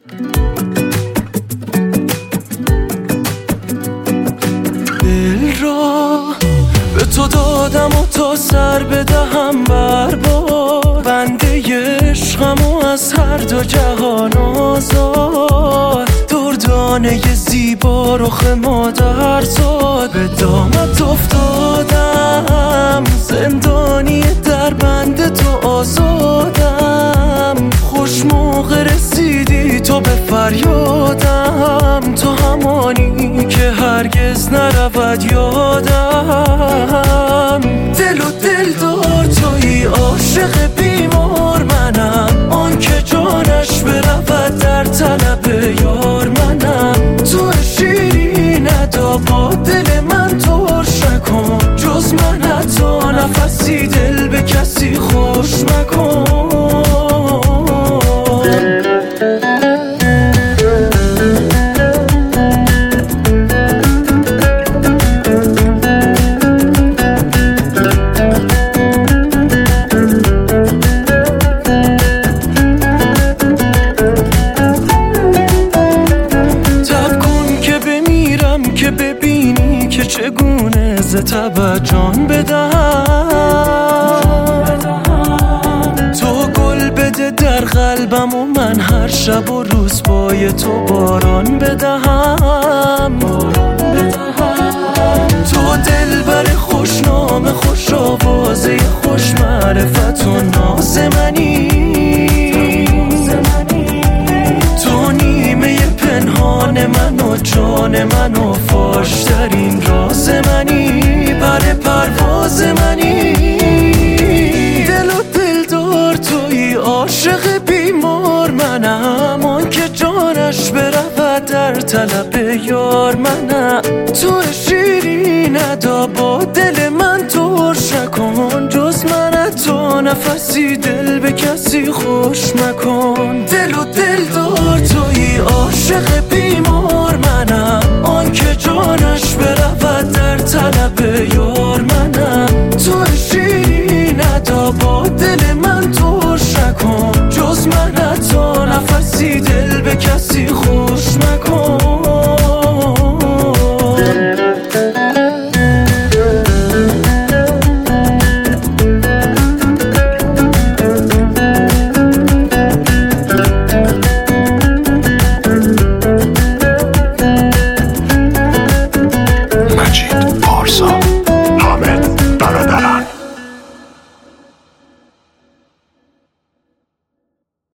دل را به تو دادم و تا سر بدهم بر باد، بنده عشقم و از هر دو جهان آزاد. دردانه زیبا رخ مادر زاد، به دامت افتادم زندانی در بند تو آزادم. خوش موقع رسیدی تو به فریادم، تو همانی که هرگز نرود یادم. دل و دل دار تویی، عاشق بیمار منم، آن که جانش برود در طلب یار منم. تو شیرین ادا با دل من ترش نکن، جز من حتی نفسی دل به کسی خوش مکن. چگونه ز تب جان بدهم، تو گل بده در قلبم و من هر شب و روز پای تو باران بدهم. تو دلبر خوشنام، خوش آوازه، خوش معرفت و ناز منی. تو نیمه پنهان من و جان من و فاشترین راز منی، پر پرواز منی. دل و دل دار تویی، عاشق بیمار منم، آن که جانش برود در طلب یار منم. تو شیرین ادا با دل من ترش نکن، جز من تو نفسی دل به کسی خوش مکن. دل و دل دار تویی، عاشق بیمار منم، آن که جانش برود در طلب یار منم. تو شیرین ادا با دل من ترش نکن، جز من حتی نفسی دل به کسی خوش